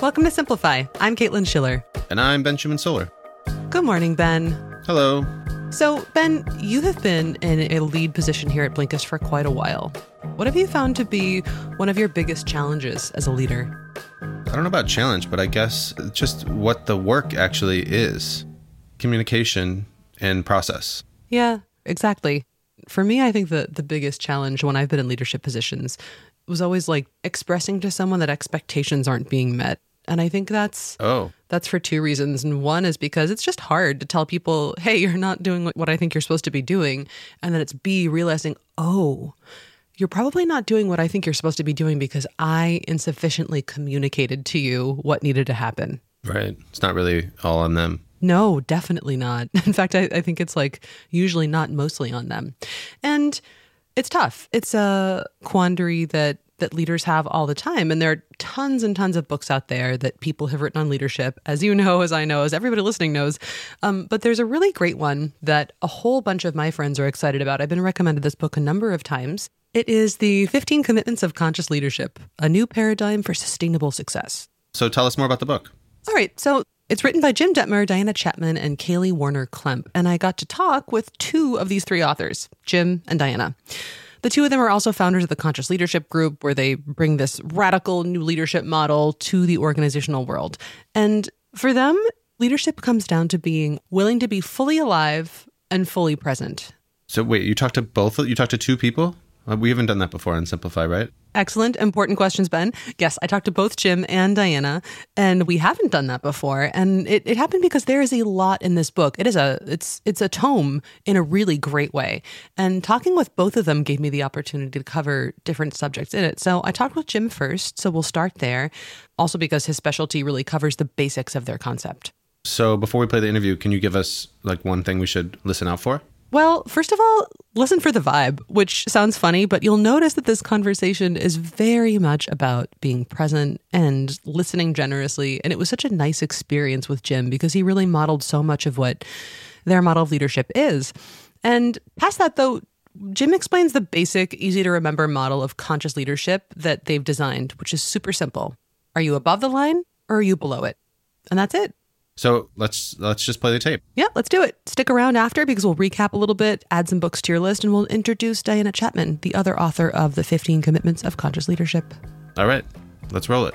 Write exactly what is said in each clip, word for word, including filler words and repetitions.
Welcome to Simplify. I'm Caitlin Schiller. And I'm Ben Schuman-Solar. Good morning, Ben. Hello. So, Ben, you have been in a lead position here at Blinkist for quite a while. What have you found to be one of your biggest challenges as a leader? I don't know about challenge, but I guess just what the work actually is. Communication and process. Yeah, exactly. For me, I think the, the biggest challenge when I've been in leadership positions was always like expressing to someone that expectations aren't being met. And I think that's oh. that's for two reasons. And one is because it's just hard to tell people, hey, you're not doing what I think you're supposed to be doing. And then it's B, realizing, oh, you're probably not doing what I think you're supposed to be doing because I insufficiently communicated to you what needed to happen. Right. It's not really all on them. No, definitely not. In fact, I, I think it's like usually not mostly on them. And it's tough. It's a quandary that that leaders have all the time. And there are tons and tons of books out there that people have written on leadership, as you know, as I know, as everybody listening knows. Um, but there's a really great one that a whole bunch of my friends are excited about. I've been recommended this book a number of times. It is The fifteen Commitments of Conscious Leadership, a new paradigm for sustainable success. So tell us more about the book. All right. So it's written by Jim Detmer, Diana Chapman, and Kaylee Warner Klemp. And I got to talk with two of these three authors, Jim and Diana. The two of them are also founders of the Conscious Leadership Group, where they bring this radical new leadership model to the organizational world. And for them, leadership comes down to being willing to be fully alive and fully present. So wait, you talked to both, you talked to two people? We haven't done that before on Simplify, right? Excellent. Important questions, Ben. Yes, I talked to both Jim and Diana, and we haven't done that before. And it, it happened because there is a lot in this book. It is a it's it's a tome in a really great way. And talking with both of them gave me the opportunity to cover different subjects in it. So I talked with Jim first, so we'll start there. Also because his specialty really covers the basics of their concept. So before we play the interview, can you give us like one thing we should listen out for? Well, first of all, listen for the vibe, which sounds funny, but you'll notice that this conversation is very much about being present and listening generously. And it was such a nice experience with Jim because he really modeled so much of what their model of leadership is. And past that, though, Jim explains the basic, easy to remember model of conscious leadership that they've designed, which is super simple. Are you above the line or are you below it? And that's it. So let's let's just play the tape. Yeah, let's do it. Stick around after because we'll recap a little bit, add some books to your list, and we'll introduce Diana Chapman, the other author of The fifteen Commitments of Conscious Leadership. All right, let's roll it.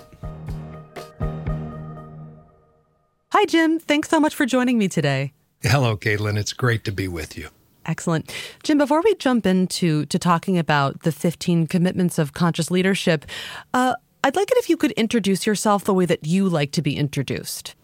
Hi, Jim. Thanks so much for joining me today. Hello, Caitlin. It's great to be with you. Excellent. Jim, before we jump into to talking about the fifteen Commitments of Conscious Leadership, uh, I'd like it if you could introduce yourself the way that you like to be introduced.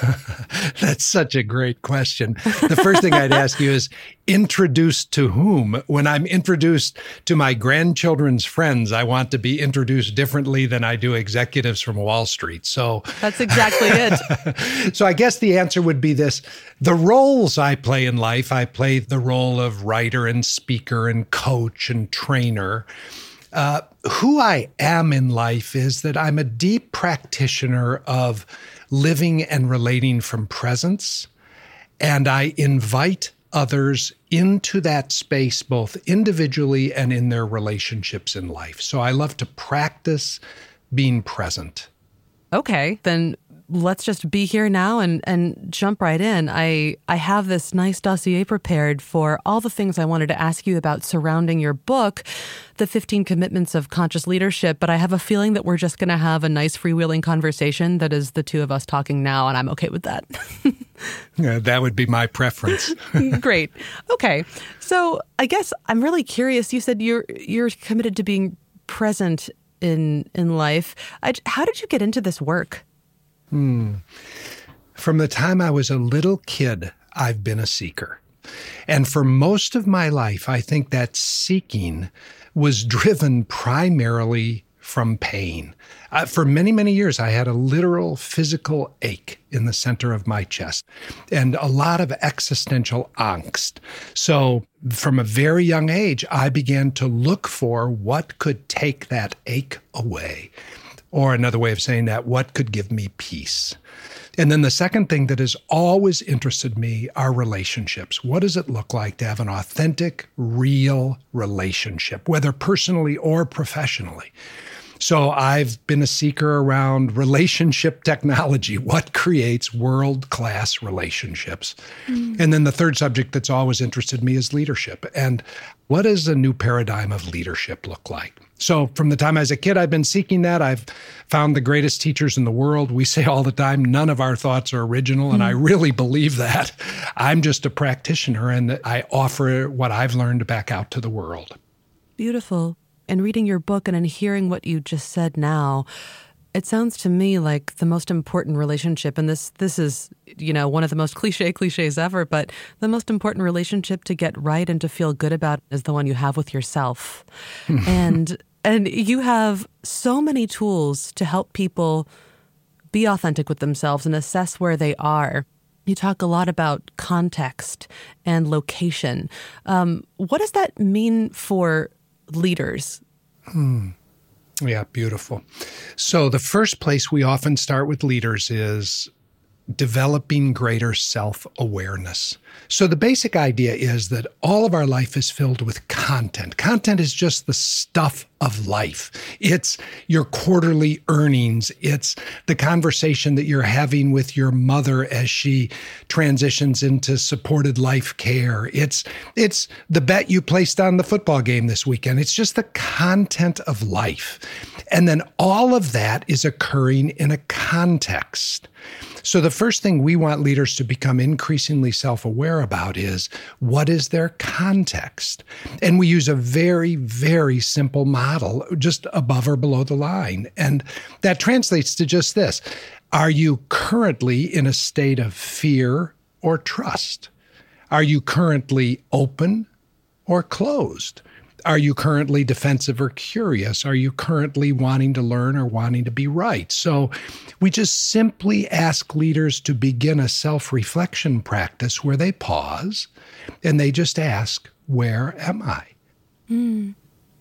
That's such a great question. The first thing I'd ask you is, introduced to whom? When I'm introduced to my grandchildren's friends, I want to be introduced differently than I do executives from Wall Street. So that's exactly it. So I guess the answer would be this. The roles I play in life, I play the role of writer and speaker and coach and trainer. Uh, who I am in life is that I'm a deep practitioner of living and relating from presence, and I invite others into that space, both individually and in their relationships in life. So I love to practice being present. Okay, then let's just be here now and, and jump right in. I, I have this nice dossier prepared for all the things I wanted to ask you about surrounding your book, The fifteen Commitments of Conscious Leadership, but I have a feeling that we're just going to have a nice freewheeling conversation that is the two of us talking now, and I'm okay with that. Yeah, that would be my preference. Great. Okay. So I guess I'm really curious. You said you're you're committed to being present in in life. I, how did you get into this work? Hmm. From the time I was a little kid, I've been a seeker. And for most of my life, I think that seeking was driven primarily from pain. Uh, for many, many years, I had a literal physical ache in the center of my chest and a lot of existential angst. So from a very young age, I began to look for what could take that ache away. Or another way of saying that, what could give me peace? And then the second thing that has always interested me are relationships. What does it look like to have an authentic, real relationship, whether personally or professionally? So I've been a seeker around relationship technology. What creates world-class relationships? Mm. And then the third subject that's always interested me is leadership. And what does a new paradigm of leadership look like? So from the time I was a kid, I've been seeking that. I've found the greatest teachers in the world. We say all the time, none of our thoughts are original, and mm. I really believe that. I'm just a practitioner, and I offer what I've learned back out to the world. Beautiful. And reading your book and in hearing what you just said now, it sounds to me like the most important relationship, and this this is, you know, one of the most cliche cliches ever, but the most important relationship to get right and to feel good about is the one you have with yourself. and and you have so many tools to help people be authentic with themselves and assess where they are. You talk a lot about context and location. Um, what does that mean for leaders? Hmm. Yeah, beautiful. So the first place we often start with leaders is developing greater self-awareness. So the basic idea is that all of our life is filled with content. Content is just the stuff of life. It's your quarterly earnings. It's the conversation that you're having with your mother as she transitions into supported life care. It's it's the bet you placed on the football game this weekend. It's just the content of life. And then all of that is occurring in a context. So the first thing we want leaders to become increasingly self-aware about is, what is their context? And we use a very, very simple model, just above or below the line. And that translates to just this. Are you currently in a state of fear or trust? Are you currently open or closed? Are you currently defensive or curious? Are you currently wanting to learn or wanting to be right? So we just simply ask leaders to begin a self-reflection practice where they pause and they just ask, where am I? Mm.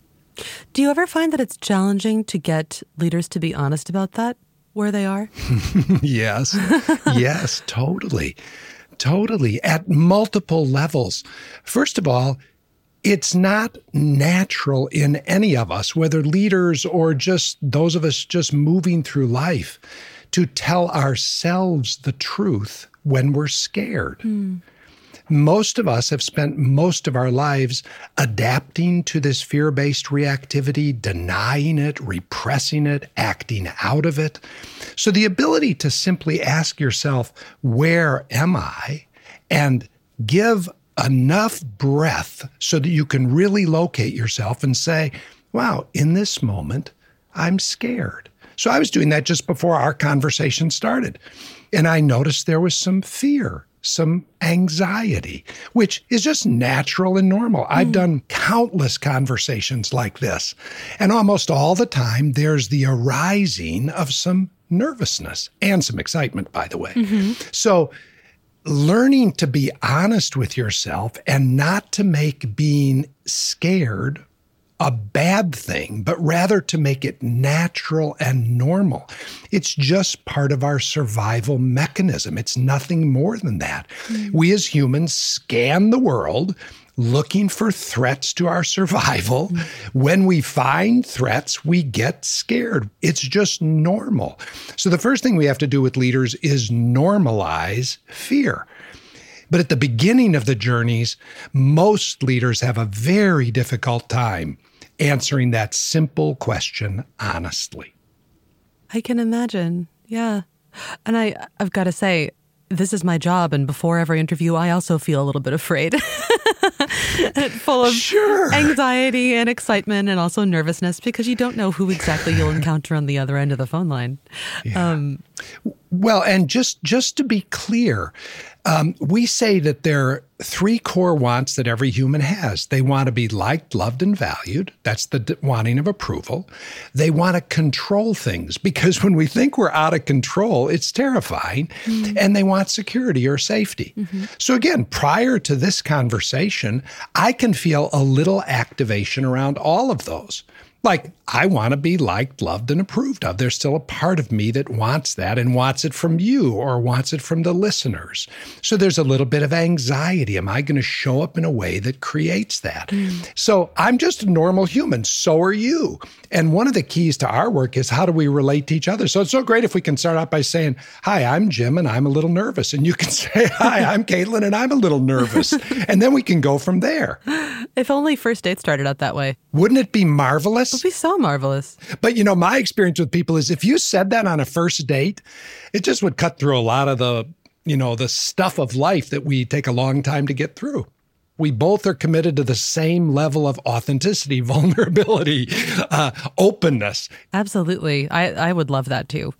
Do you ever find that it's challenging to get leaders to be honest about that, where they are? Yes. Yes, totally. Totally. At multiple levels. First of all, it's not natural in any of us, whether leaders or just those of us just moving through life, to tell ourselves the truth when we're scared. Mm. Most of us have spent most of our lives adapting to this fear-based reactivity, denying it, repressing it, acting out of it. So the ability to simply ask yourself, where am I? And give enough breath so that you can really locate yourself and say, wow, in this moment, I'm scared. So I was doing that just before our conversation started. And I noticed there was some fear, some anxiety, which is just natural and normal. Mm. I've done countless conversations like this. And almost all the time, there's the arising of some nervousness and some excitement, by the way. Mm-hmm. So learning to be honest with yourself and not to make being scared a bad thing, but rather to make it natural and normal. It's just part of our survival mechanism. It's nothing more than that. Mm. We as humans scan the world looking for threats to our survival. Mm. When we find threats, we get scared. It's just normal. So the first thing we have to do with leaders is normalize fear. But at the beginning of the journeys, most leaders have a very difficult time answering that simple question honestly. I can imagine. Yeah. And I, I've got to say, this is my job. And before every interview, I also feel a little bit afraid. Full of sure. anxiety and excitement and also nervousness because you don't know who exactly you'll encounter on the other end of the phone line. Yeah. Um, well, and just, just to be clear, um, we say that there are three core wants that every human has. They want to be liked, loved, and valued. That's the d- wanting of approval. They want to control things because when we think we're out of control, it's terrifying. Mm-hmm. And they want security or safety. Mm-hmm. So again, prior to this conversation, I can feel a little activation around all of those. Like, I want to be liked, loved, and approved of. There's still a part of me that wants that and wants it from you or wants it from the listeners. So there's a little bit of anxiety. Am I going to show up in a way that creates that? Mm. So I'm just a normal human. So are you. And one of the keys to our work is how do we relate to each other? So it's so great if we can start out by saying, hi, I'm Jim and I'm a little nervous. And you can say, hi, I'm Caitlin and I'm a little nervous. And then we can go from there. If only first dates started out that way. Wouldn't it be marvelous? It would be so marvelous. But, you know, my experience with people is if you said that on a first date, it just would cut through a lot of the, you know, the stuff of life that we take a long time to get through. We both are committed to the same level of authenticity, vulnerability, uh, openness. Absolutely. I, I would love that too.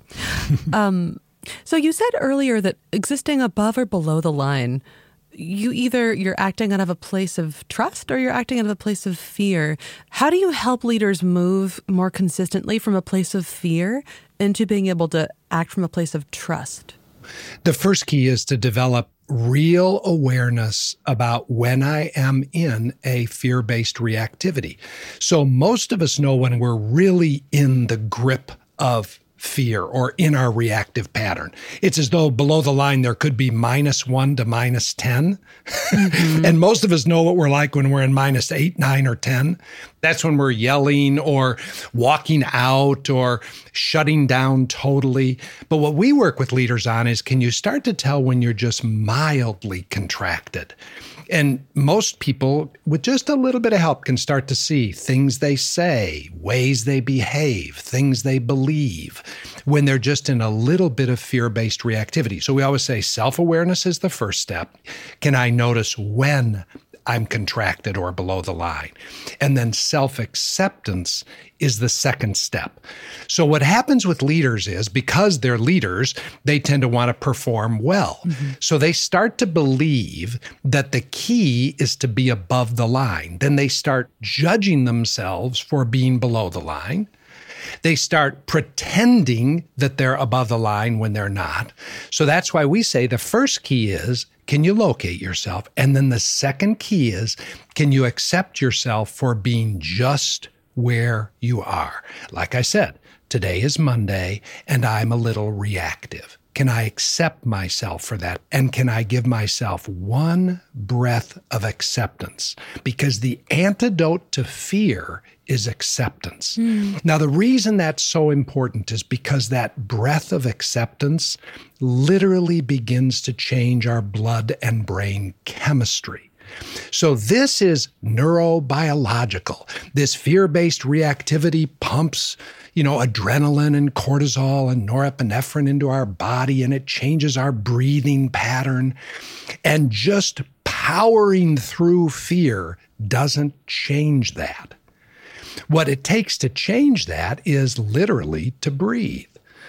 um, so you said earlier that existing above or below the line, you either you're acting out of a place of trust or you're acting out of a place of fear. How do you help leaders move more consistently from a place of fear into being able to act from a place of trust? The first key is to develop real awareness about when I am in a fear-based reactivity. So most of us know when we're really in the grip of fear or in our reactive pattern. It's as though below the line there could be minus one to minus ten. Mm-hmm. And most of us know what we're like when we're in minus eight, nine, or ten. That's when we're yelling or walking out or shutting down totally. But what we work with leaders on is, can you start to tell when you're just mildly contracted? And most people, with just a little bit of help, can start to see things they say, ways they behave, things they believe, when they're just in a little bit of fear-based reactivity. So we always say self-awareness is the first step. Can I notice when I'm contracted or below the line? And then self-acceptance is the second step. So what happens with leaders is, because they're leaders, they tend to want to perform well. Mm-hmm. So they start to believe that the key is to be above the line. Then they start judging themselves for being below the line. They start pretending that they're above the line when they're not. So that's why we say the first key is, can you locate yourself? And then the second key is, can you accept yourself for being just where you are? Like I said, today is Monday and I'm a little reactive. Can I accept myself for that? And can I give myself one breath of acceptance? Because the antidote to fear is acceptance. Mm. Now, the reason that's so important is because that breath of acceptance literally begins to change our blood and brain chemistry. So this is neurobiological. This fear-based reactivity pumps, you know, adrenaline and cortisol and norepinephrine into our body, and it changes our breathing pattern. And just powering through fear doesn't change that. What it takes to change that is literally to breathe.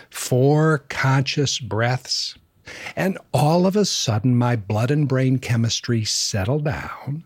Four conscious breaths. And all of a sudden, my blood and brain chemistry settle down,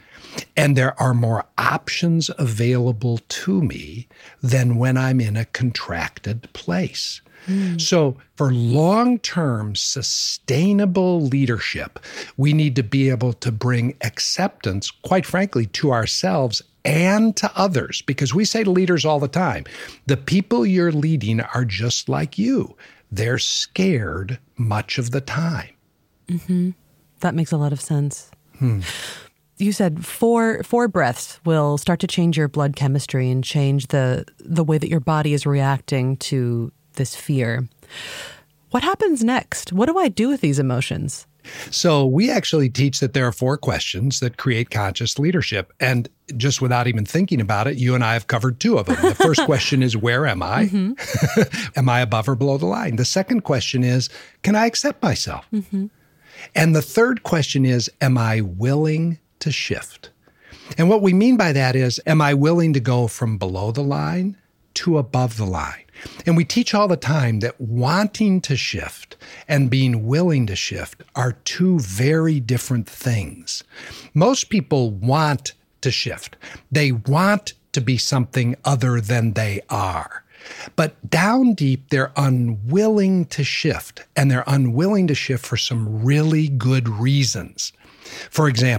and there are more options available to me than when I'm in a contracted place. Mm. So for long-term sustainable leadership, we need to be able to bring acceptance, quite frankly, to ourselves and to others, because we say to leaders all the time, the people you're leading are just like you. They're scared much of the time. Mm-hmm. That makes a lot of sense. Hmm. You said four four breaths will start to change your blood chemistry and change the the way that your body is reacting to this fear. What happens next? What do I do with these emotions? So we actually teach that there are four questions that create conscious leadership. And just without even thinking about it, you and I have covered two of them. The first question is, where am I? Mm-hmm. Am I above or below the line? The second question is, can I accept myself? Mm-hmm. And the third question is, am I willing to shift? And what we mean by that is, am I willing to go from below the line to above the line? And we teach all the time that wanting to shift and being willing to shift are two very different things. Most people want to shift. They want to be something other than they are. But down deep, they're unwilling to shift, and they're unwilling to shift for some really good reasons. For example,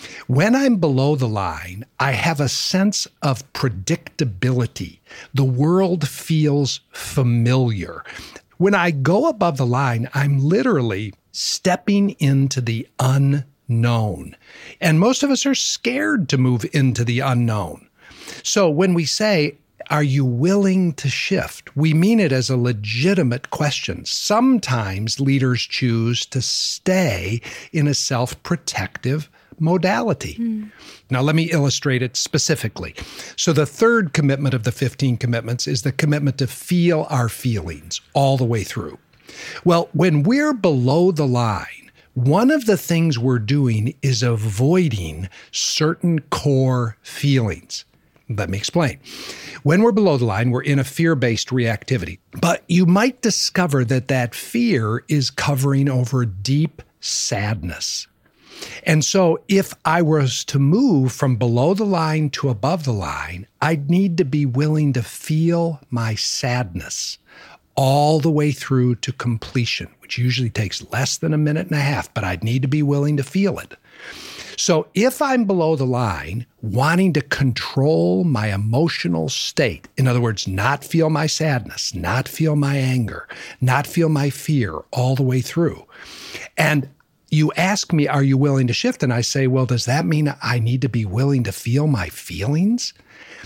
When I'm below the line, I have a sense of predictability. The world feels familiar. When I go above the line, I'm literally stepping into the unknown. And most of us are scared to move into the unknown. So when we say, are you willing to shift? We mean it as a legitimate question. Sometimes leaders choose to stay in a self-protective modality. Mm. Now, let me illustrate it specifically. So the third commitment of the fifteen commitments is the commitment to feel our feelings all the way through. Well, when we're below the line, one of the things we're doing is avoiding certain core feelings. Let me explain. When we're below the line, we're in a fear-based reactivity. But you might discover that that fear is covering over deep sadness. And so if I was to move from below the line to above the line, I'd need to be willing to feel my sadness all the way through to completion, which usually takes less than a minute and a half, but I'd need to be willing to feel it. So if I'm below the line, wanting to control my emotional state, in other words, not feel my sadness, not feel my anger, not feel my fear all the way through, and you ask me, are you willing to shift? And I say, well, does that mean I need to be willing to feel my feelings?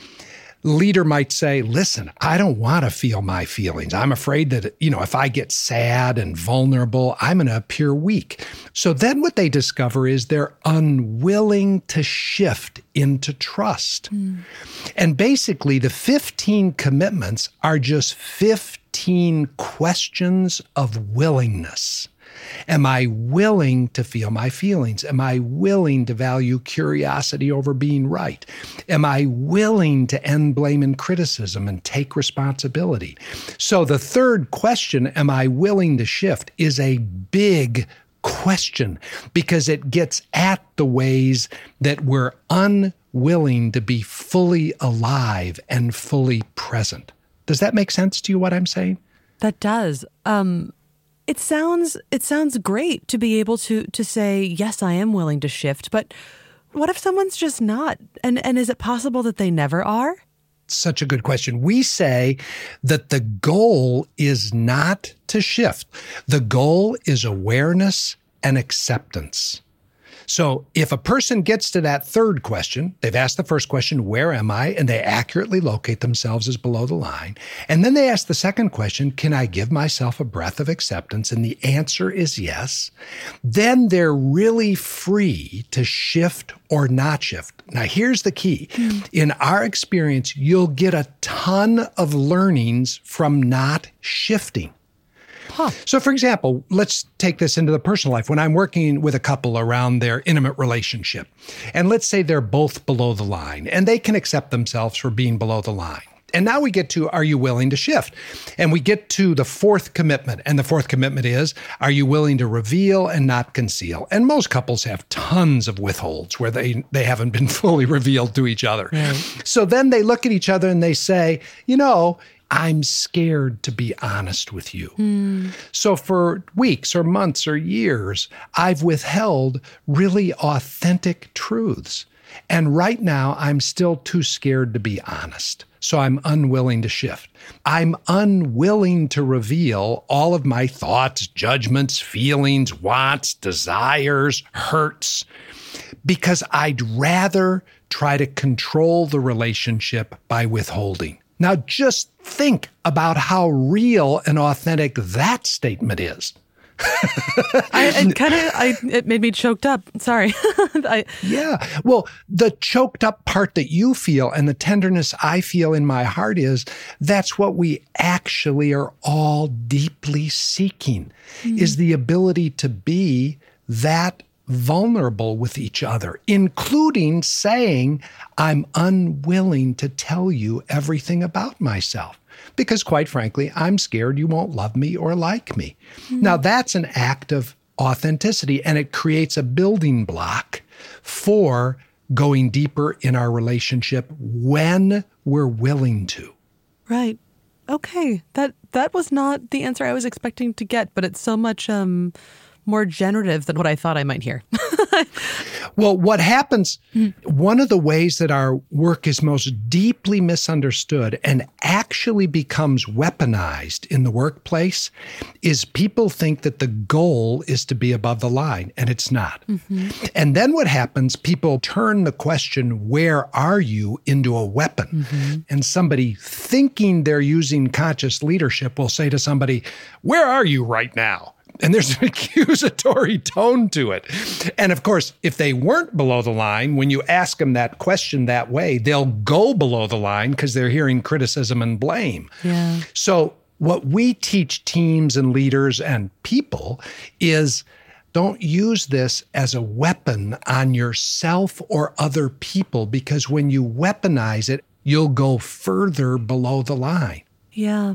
Leader might say, listen, I don't want to feel my feelings. I'm afraid that, you know, if I get sad and vulnerable, I'm going to appear weak. So then what they discover is they're unwilling to shift into trust. Mm. And basically, the fifteen commitments are just fifteen questions of willingness. Am I willing to feel my feelings? Am I willing to value curiosity over being right? Am I willing to end blame and criticism and take responsibility? So the third question, am I willing to shift, is a big question because it gets at the ways that we're unwilling to be fully alive and fully present. Does that make sense to you, what I'm saying? That does. Um It sounds it sounds great to be able to to say, yes, I am willing to shift, but what if someone's just not? And and is it possible that they never are? Such a good question. We say that the goal is not to shift. The goal is awareness and acceptance. So if a person gets to that third question, they've asked the first question, where am I? And they accurately locate themselves as below the line. And then they ask the second question, can I give myself a breath of acceptance? And the answer is yes. Then they're really free to shift or not shift. Now, here's the key. Mm. In our experience, you'll get a ton of learnings from not shifting. Huh. So, for example, let's take this into the personal life. When I'm working with a couple around their intimate relationship, and let's say they're both below the line, and they can accept themselves for being below the line. And now we get to, are you willing to shift? And we get to the fourth commitment. And the fourth commitment is, are you willing to reveal and not conceal? And most couples have tons of withholds where they, they haven't been fully revealed to each other. Right. So then they look at each other and they say, you know, I'm scared to be honest with you. Mm. So for weeks or months or years, I've withheld really authentic truths. And right now, I'm still too scared to be honest. So I'm unwilling to shift. I'm unwilling to reveal all of my thoughts, judgments, feelings, wants, desires, hurts, because I'd rather try to control the relationship by withholding. Now, just think about how real and authentic that statement is. I it kind of I it made me choked up. Sorry. I, yeah. Well, the choked up part that you feel and the tenderness I feel in my heart is that's what we actually are all deeply seeking, mm. is the ability to be that vulnerable with each other, including saying, I'm unwilling to tell you everything about myself. Because quite frankly, I'm scared you won't love me or like me. Mm-hmm. Now, that's an act of authenticity, and it creates a building block for going deeper in our relationship when we're willing to. Right. Okay. That that was not the answer I was expecting to get, but it's so much um, more generative than what I thought I might hear. Well, what happens, one of the ways that our work is most deeply misunderstood and actually becomes weaponized in the workplace is people think that the goal is to be above the line, and it's not. Mm-hmm. And then what happens, people turn the question, where are you, into a weapon. Mm-hmm. And somebody thinking they're using conscious leadership will say to somebody, where are you right now? And there's an accusatory tone to it. And of course, if they weren't below the line, when you ask them that question that way, they'll go below the line because they're hearing criticism and blame. Yeah. So what we teach teams and leaders and people is don't use this as a weapon on yourself or other people, because when you weaponize it, you'll go further below the line. Yeah.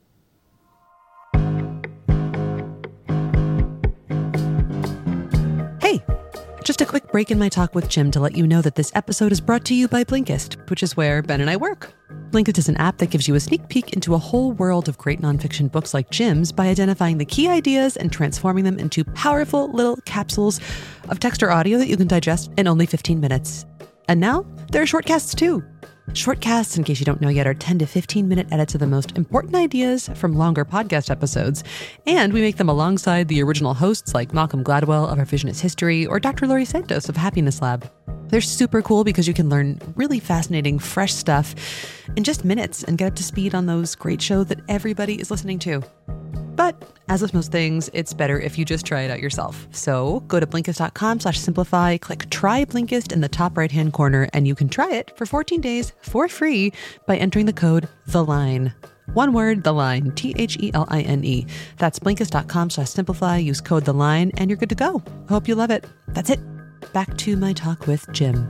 Hey, just a quick break in my talk with Jim to let you know that this episode is brought to you by Blinkist, which is where Ben and I work. Blinkist is an app that gives you a sneak peek into a whole world of great nonfiction books like Jim's by identifying the key ideas and transforming them into powerful little capsules of text or audio that you can digest in only fifteen minutes. And now, there are shortcasts too. Shortcasts, in case you don't know yet, are ten to fifteen minute edits of the most important ideas from longer podcast episodes. And we make them alongside the original hosts like Malcolm Gladwell of Revisionist History or Doctor Laurie Santos of Happiness Lab. They're super cool because you can learn really fascinating, fresh stuff in just minutes and get up to speed on those great shows that everybody is listening to. But as with most things, it's better if you just try it out yourself. So go to Blinkist.com slash simplify, click try Blinkist in the top right-hand corner, and you can try it for fourteen days for free by entering the code THELINE. One word, The Line, T H E L I N E. That's Blinkist.com slash simplify, use code THELINE, and you're good to go. I hope you love it. That's it. Back to my talk with Jim.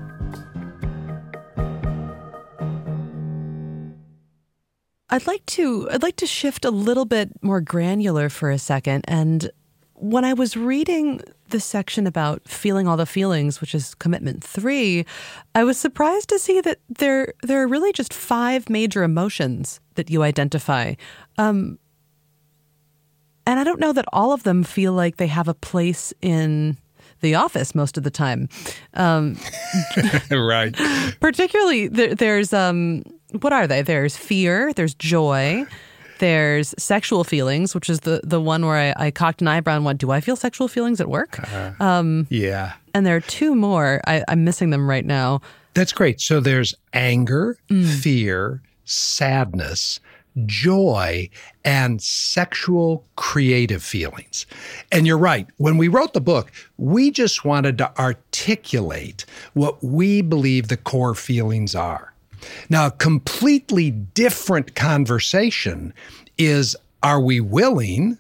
I'd like to I'd like to shift a little bit more granular for a second. And when I was reading the section about feeling all the feelings, which is commitment three, I was surprised to see that there there are really just five major emotions that you identify. Um, and I don't know that all of them feel like they have a place in the office most of the time. Um, right. Particularly, there, there's... Um, What are they? There's fear, there's joy, there's sexual feelings, which is the, the one where I, I cocked an eyebrow and went, do I feel sexual feelings at work? Uh, um, yeah. And there are two more. I, I'm missing them right now. That's great. So there's anger, mm. fear, sadness, joy, and sexual creative feelings. And you're right. When we wrote the book, we just wanted to articulate what we believe the core feelings are. Now, a completely different conversation is, are we willing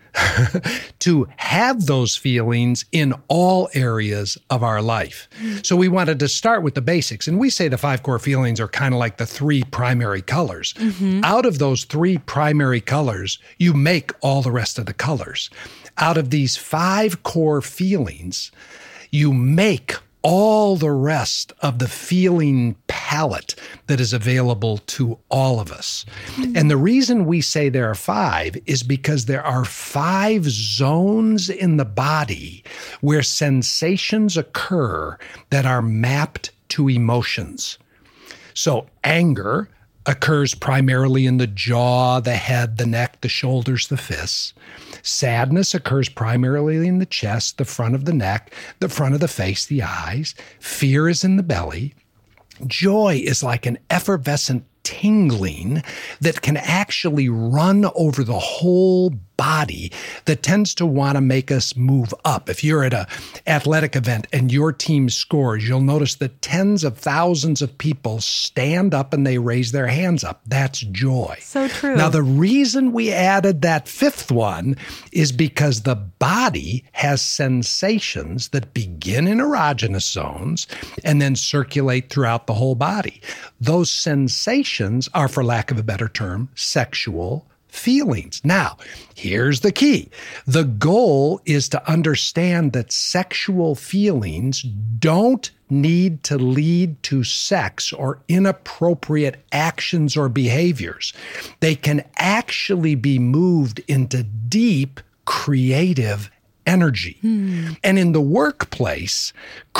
to have those feelings in all areas of our life? So we wanted to start with the basics. And we say the five core feelings are kind of like the three primary colors. Mm-hmm. Out of those three primary colors, you make all the rest of the colors. Out of these five core feelings, you make all the rest of the feeling palette that is available to all of us. Mm-hmm. And the reason we say there are five is because there are five zones in the body where sensations occur that are mapped to emotions. So anger occurs primarily in the jaw, the head, the neck, the shoulders, the fists. Sadness occurs primarily in the chest, the front of the neck, the front of the face, the eyes. Fear is in the belly. Joy is like an effervescent tingling that can actually run over the whole body that tends to want to make us move up. If you're at an athletic event and your team scores, you'll notice that tens of thousands of people stand up and they raise their hands up. That's joy. So true. Now, the reason we added that fifth one is because the body has sensations that begin in erogenous zones and then circulate throughout the whole body. Those sensations are, for lack of a better term, sexual feelings. Now, here's the key. The goal is to understand that sexual feelings don't need to lead to sex or inappropriate actions or behaviors. They can actually be moved into deep, creative energy. Hmm. And in the workplace,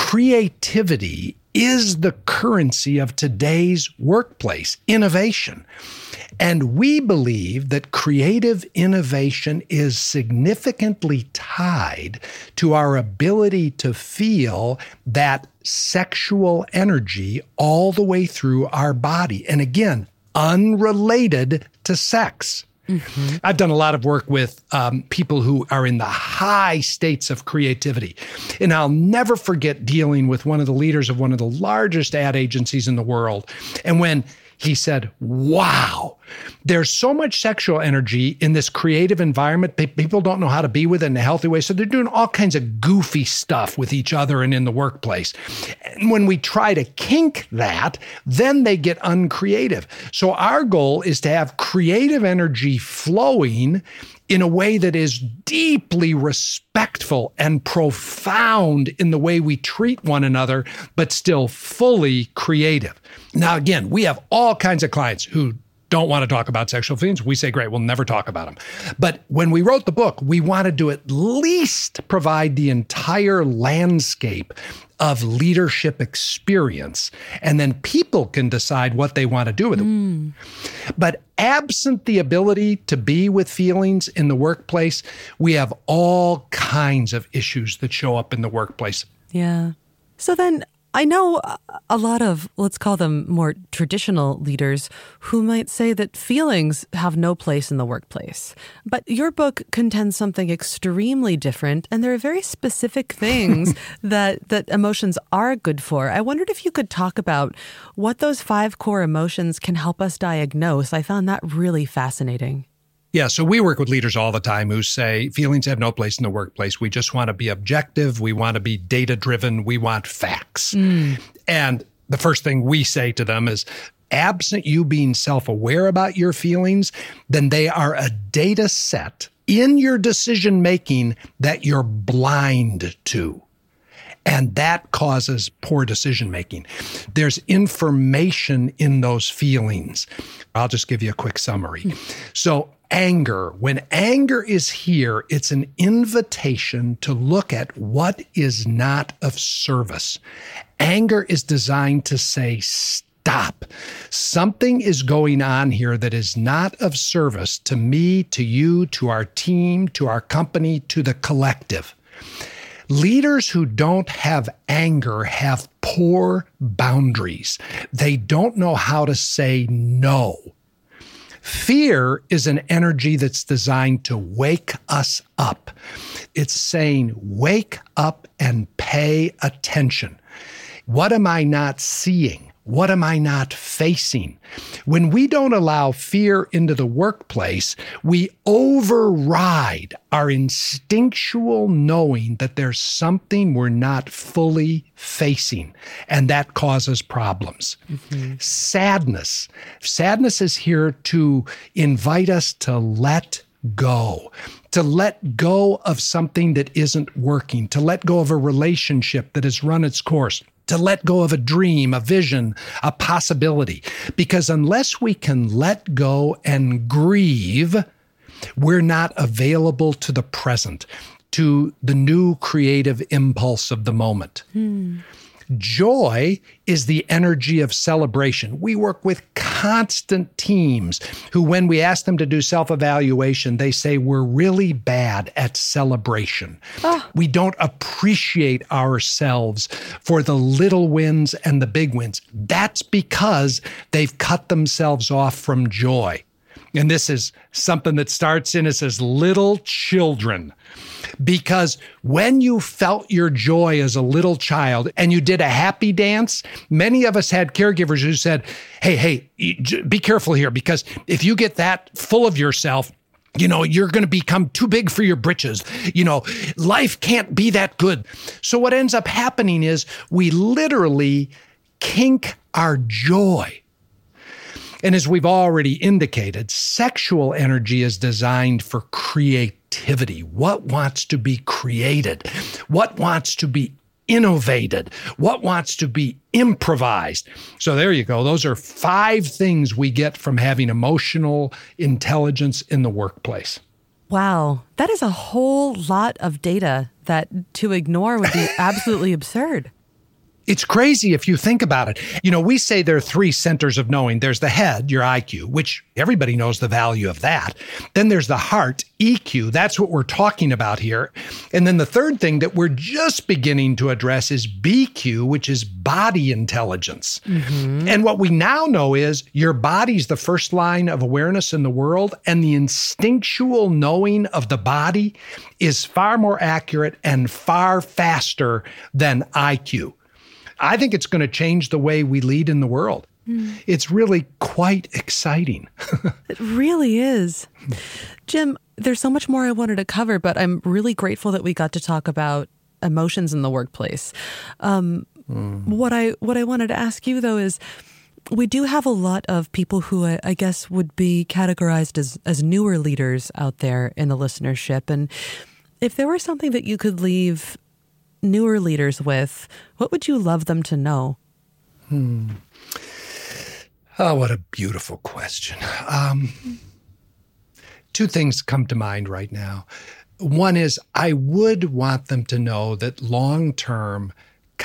creativity is the currency of today's workplace, innovation. And we believe that creative innovation is significantly tied to our ability to feel that sexual energy all the way through our body. And again, unrelated to sex. Mm-hmm. I've done a lot of work with um, people who are in the high states of creativity. And I'll never forget dealing with one of the leaders of one of the largest ad agencies in the world. And when he said, wow, there's so much sexual energy in this creative environment. People don't know how to be with it in a healthy way. So they're doing all kinds of goofy stuff with each other and in the workplace. And when we try to kink that, then they get uncreative. So our goal is to have creative energy flowing in a way that is deeply respectful and profound in the way we treat one another, but still fully creative. Now, again, we have all kinds of clients who don't want to talk about sexual feelings. We say, great, we'll never talk about them. But when we wrote the book, we wanted to at least provide the entire landscape of leadership experience, and then people can decide what they want to do with it. Mm. But absent the ability to be with feelings in the workplace, we have all kinds of issues that show up in the workplace. Yeah. So then I know a lot of, let's call them more traditional leaders who might say that feelings have no place in the workplace. But your book contends something extremely different, and there are very specific things that, that emotions are good for. I wondered if you could talk about what those five core emotions can help us diagnose. I found that really fascinating. Yeah, so we work with leaders all the time who say feelings have no place in the workplace. We just want to be objective. We want to be data-driven. We want facts. Mm. And the first thing we say to them is, absent you being self-aware about your feelings, then they are a data set in your decision-making that you're blind to. And that causes poor decision-making. There's information in those feelings. I'll just give you a quick summary. So anger, when anger is here, it's an invitation to look at what is not of service. Anger is designed to say, stop. Something is going on here that is not of service to me, to you, to our team, to our company, to the collective. Leaders who don't have anger have poor boundaries. They don't know how to say no. Fear is an energy that's designed to wake us up. It's saying, wake up and pay attention. What am I not seeing? What am I not facing? When we don't allow fear into the workplace, we override our instinctual knowing that there's something we're not fully facing, and that causes problems. Mm-hmm. Sadness. Sadness is here to invite us to let go, to let go of something that isn't working, to let go of a relationship that has run its course, to let go of a dream, a vision, a possibility. Because unless we can let go and grieve, we're not available to the present, to the new creative impulse of the moment. Hmm. Joy is the energy of celebration. We work with constant teams who, when we ask them to do self-evaluation, they say we're really bad at celebration. Oh. We don't appreciate ourselves for the little wins and the big wins. That's because they've cut themselves off from joy. And this is something that starts in us as little children. Because when you felt your joy as a little child and you did a happy dance, many of us had caregivers who said, hey, hey, be careful here, because if you get that full of yourself, you know, you're going to become too big for your britches. You know, life can't be that good. So what ends up happening is we literally kink our joy. And as we've already indicated, sexual energy is designed for creativity. What wants to be created? What wants to be innovated? What wants to be improvised? So there you go. Those are five things we get from having emotional intelligence in the workplace. Wow, that is a whole lot of data that to ignore would be absolutely absurd. It's crazy if you think about it. You know, we say there are three centers of knowing. There's the head, your I Q, which everybody knows the value of that. Then there's the heart, E Q. That's what we're talking about here. And then the third thing that we're just beginning to address is B Q, which is body intelligence. Mm-hmm. And what we now know is your body's the first line of awareness in the world, and the instinctual knowing of the body is far more accurate and far faster than I Q. I think it's going to change the way we lead in the world. Mm. It's really quite exciting. It really is. Jim, there's so much more I wanted to cover, but I'm really grateful that we got to talk about emotions in the workplace. Um, mm. What I what I wanted to ask you, though, is we do have a lot of people who I, I guess would be categorized as, as newer leaders out there in the listenership. And if there were something that you could leave newer leaders with, what would you love them to know? Hmm. Oh, what a beautiful question. Um, two things come to mind right now. One is I would want them to know that long-term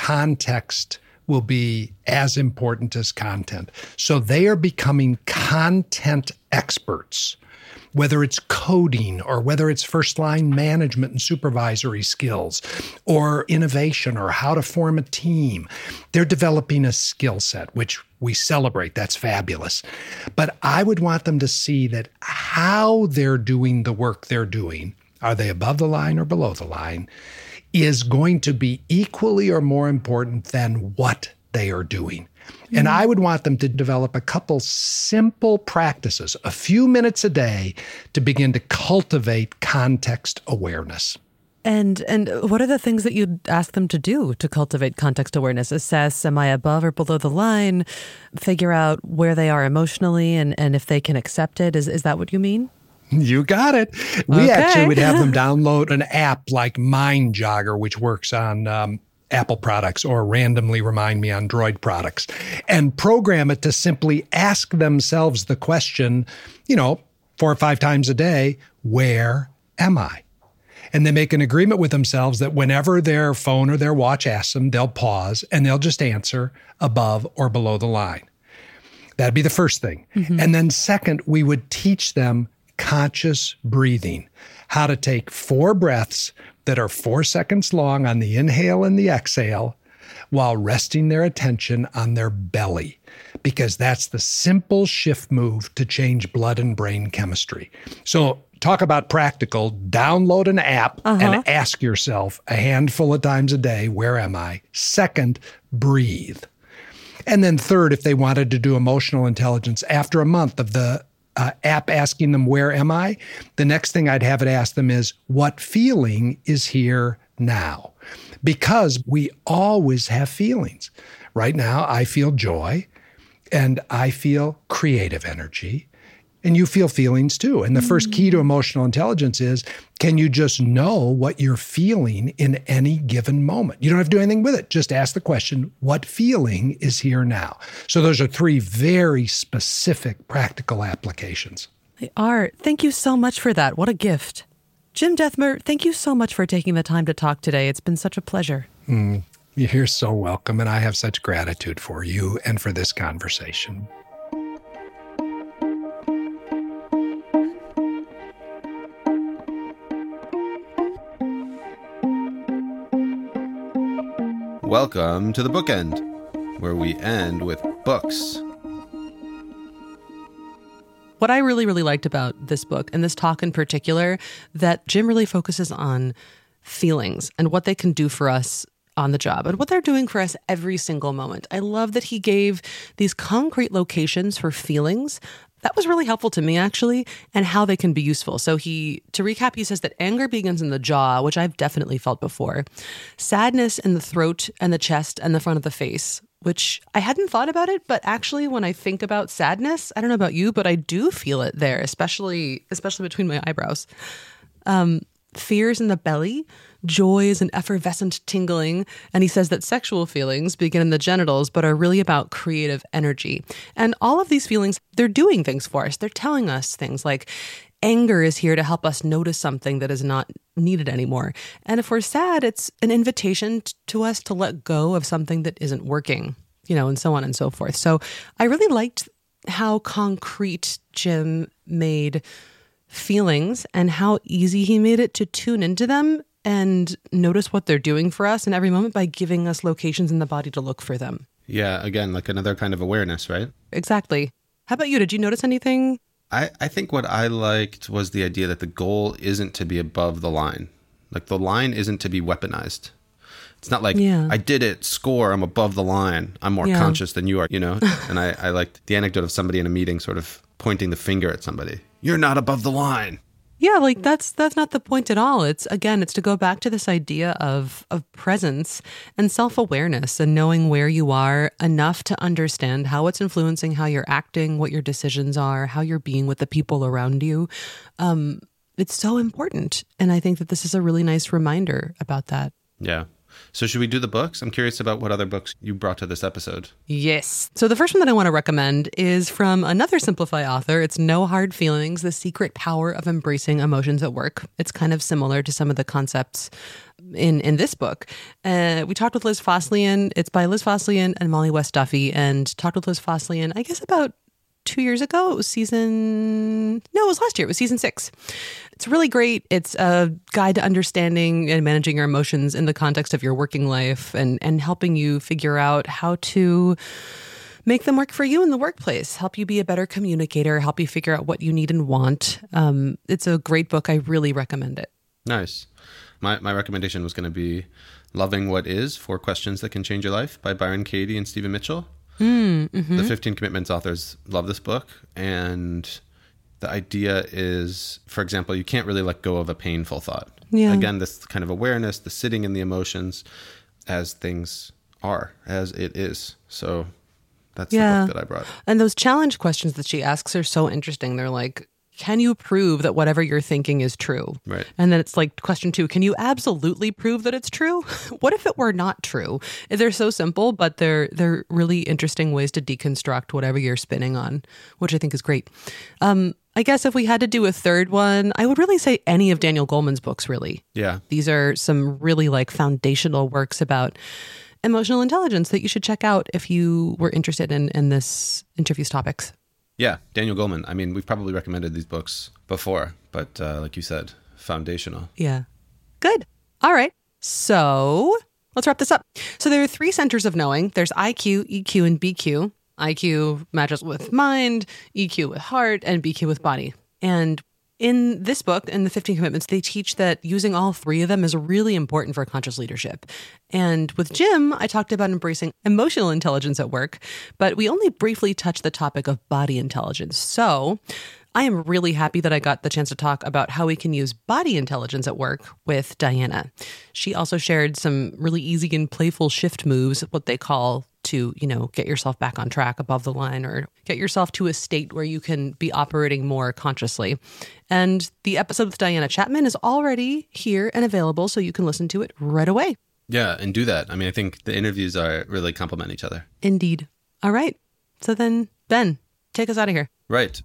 context will be as important as content. So they are becoming content experts, whether it's coding or whether it's first-line management and supervisory skills or innovation or how to form a team. They're developing a skill set, which we celebrate. That's fabulous. But I would want them to see that how they're doing the work they're doing, are they above the line or below the line, is going to be equally or more important than what they are doing. And I would want them to develop a couple simple practices, a few minutes a day, to begin to cultivate context awareness. And and what are the things that you'd ask them to do to cultivate context awareness? Assess, am I above or below the line? Figure out where they are emotionally and, and if they can accept it. Is, is that what you mean? You got it. We okay. actually would have them download an app like Mind Jogger, which works on um, Apple products, or Randomly Remind Me on Droid products, and program it to simply ask themselves the question, you know, four or five times a day, where am I? And they make an agreement with themselves that whenever their phone or their watch asks them, they'll pause and they'll just answer above or below the line. That'd be the first thing. Mm-hmm. And then second, we would teach them conscious breathing, how to take four breaths that are four seconds long on the inhale and the exhale while resting their attention on their belly, because that's the simple shift move to change blood and brain chemistry. So talk about practical. Download an app uh-huh. and ask yourself a handful of times a day, where am I? Second, breathe. And then third, if they wanted to do emotional intelligence, after a month of the Uh, app asking them, where am I? The next thing I'd have it ask them is, what feeling is here now? Because we always have feelings. Right now, I feel joy and I feel creative energy. And you feel feelings too. And the first key to emotional intelligence is, can you just know what you're feeling in any given moment? You don't have to do anything with it. Just ask the question, what feeling is here now? So those are three very specific practical applications. They are. Thank you so much for that. What a gift. Jim Dethmer, thank you so much for taking the time to talk today. It's been such a pleasure. Mm, you're so welcome. And I have such gratitude for you and for this conversation. Welcome to The Bookend, where we end with books. What I really, really liked about this book, and this talk in particular, that Jim really focuses on feelings and what they can do for us on the job and what they're doing for us every single moment. I love that he gave these concrete locations for feelings. That was really helpful to me, actually, and how they can be useful. So he, to recap, he says that anger begins in the jaw, which I've definitely felt before. Sadness in the throat and the chest and the front of the face, which I hadn't thought about it, but actually when I think about sadness, I don't know about you, but I do feel it there, especially especially between my eyebrows. Um, fears in the belly, joy is an effervescent tingling, and he says that sexual feelings begin in the genitals, but are really about creative energy. And all of these feelings, they're doing things for us. They're telling us things like, Anger is here to help us notice something that is not needed anymore. And if we're sad, it's an invitation t- to us to let go of something that isn't working, you know, and so on and so forth. So I really liked how concrete Jim made feelings and how easy he made it to tune into them and notice what they're doing for us in every moment by giving us locations in the body to look for them. Yeah, again, like another kind of awareness, right? Exactly. How about you? Did you notice anything? I, I think what I liked was the idea that the goal isn't to be above the line. Like the line isn't to be weaponized. It's not like, yeah. I did it, score, I'm above the line. I'm more yeah. conscious than you are, you know? And I, I liked the anecdote of somebody in a meeting sort of pointing the finger at somebody. You're not above the line. Yeah, like that's that's not the point at all. It's again, it's to go back to this idea of of presence and self-awareness and knowing where you are enough to understand how it's influencing how you're acting, what your decisions are, how you're being with the people around you. Um, it's so important. And I think that this is a really nice reminder about that. Yeah. So should we do the books? I'm curious about what other books you brought to this episode. Yes. So the first one that I want to recommend is from another Simplify author. It's No Hard Feelings, The Secret Power of Embracing Emotions at Work. It's kind of similar to some of the concepts in, in this book. Uh, we talked with Liz Fosslien. It's by Liz Fosslien and Molly West Duffy, and talked with Liz Fosslien, I guess about two years ago. It was season, no, it was last year. It was season six. It's really great. It's a guide to understanding and managing your emotions in the context of your working life and, and helping you figure out how to make them work for you in the workplace, help you be a better communicator, help you figure out what you need and want. Um, it's a great book. I really recommend it. Nice. My, my recommendation was going to be Loving What Is, Four Questions That Can Change Your Life by Byron Katie and Stephen Mitchell. Mm, mm-hmm. The fifteen Commitments authors love this book. And the idea is, for example, you can't really let go of a painful thought. Yeah. Again, this kind of awareness, the sitting in the emotions as things are, as it is. So that's yeah. the book that I brought. And those challenge questions that she asks are so interesting. They're like, can you prove that whatever you're thinking is true? Right. And then it's like question two, can you absolutely prove that it's true? What if it were not true? They're so simple, but they're they're really interesting ways to deconstruct whatever you're spinning on, which I think is great. Um, I guess if we had to do a third one, I would really say any of Daniel Goleman's books, really. Yeah. These are some really like foundational works about emotional intelligence that you should check out if you were interested in, in this interview's topics. Yeah, Daniel Goleman. I mean, we've probably recommended these books before, but uh, like you said, foundational. Yeah. Good. All right. So let's wrap this up. So there are three centers of knowing. There's I Q, E Q, and B Q. I Q matches with mind, E Q with heart, and B Q with body. And in this book, in the fifteen Commitments, they teach that using all three of them is really important for conscious leadership. And with Jim, I talked about embracing emotional intelligence at work, but we only briefly touched the topic of body intelligence. So I am really happy that I got the chance to talk about how we can use body intelligence at work with Diana. She also shared some really easy and playful shift moves, what they call to, you know, get yourself back on track above the line or get yourself to a state where you can be operating more consciously. And the episode with Diana Chapman is already here and available, so you can listen to it right away. Yeah, and do that. I mean, I think the interviews are really complement each other. Indeed. All right. So then, Ben, take us out of here. Right.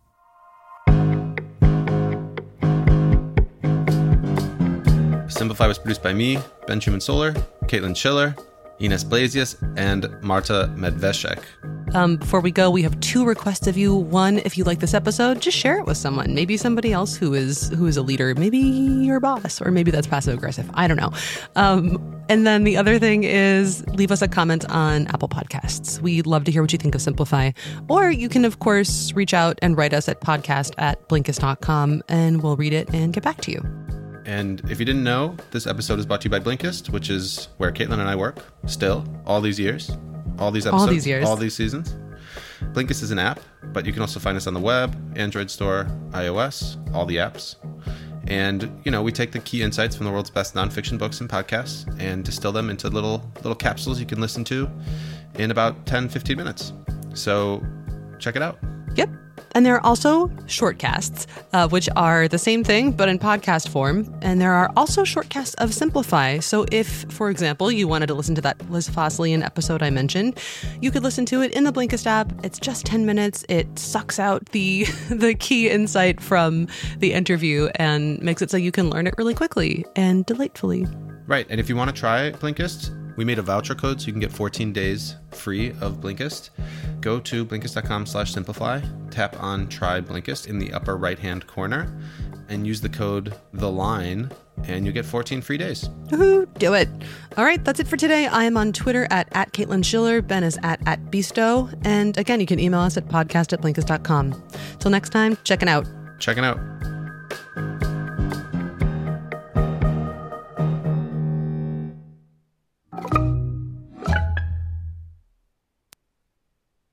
Simplify was produced by me, Ben Truman-Solar, Caitlin Schiller, Ines Blasius, and Marta Medveshek. Um, before we go, we have two requests of you. One, if you like this episode, just share it with someone. Maybe somebody else who is who is a leader. Maybe your boss, or maybe that's passive aggressive. I don't know. Um, and then the other thing is leave us a comment on Apple Podcasts. We'd love to hear what you think of Simplify. Or you can, of course, reach out and write us at podcast at blinkist dot com, and we'll read it and get back to you. And if you didn't know, this episode is brought to you by Blinkist, which is where Caitlin and I work still, all these years, all these episodes, all these years, all these seasons. Blinkist is an app, but you can also find us on the web, Android store, iOS, all the apps. And, you know, we take the key insights from the world's best nonfiction books and podcasts and distill them into little little capsules you can listen to in about ten, fifteen minutes. So check it out. Yep. And there are also shortcasts, uh, which are the same thing, but in podcast form. And there are also shortcasts of Simplify. So if, for example, you wanted to listen to that Liz Fosslian episode I mentioned, you could listen to it in the Blinkist app. It's just ten minutes. It sucks out the the key insight from the interview and makes it so you can learn it really quickly and delightfully. Right. And if you want to try Blinkist, we made a voucher code so you can get fourteen days free of Blinkist. Go to Blinkist.com slash simplify, tap on Try Blinkist in the upper right-hand corner, and use the code THELINE, and you'll get fourteen free days. Woohoo, do it. All right, that's it for today. I am on Twitter at, at Caitlin Schiller. Ben is at, at Bisto. And again, you can email us at podcast at Blinkist dot com. Till next time, checking out. Checking out.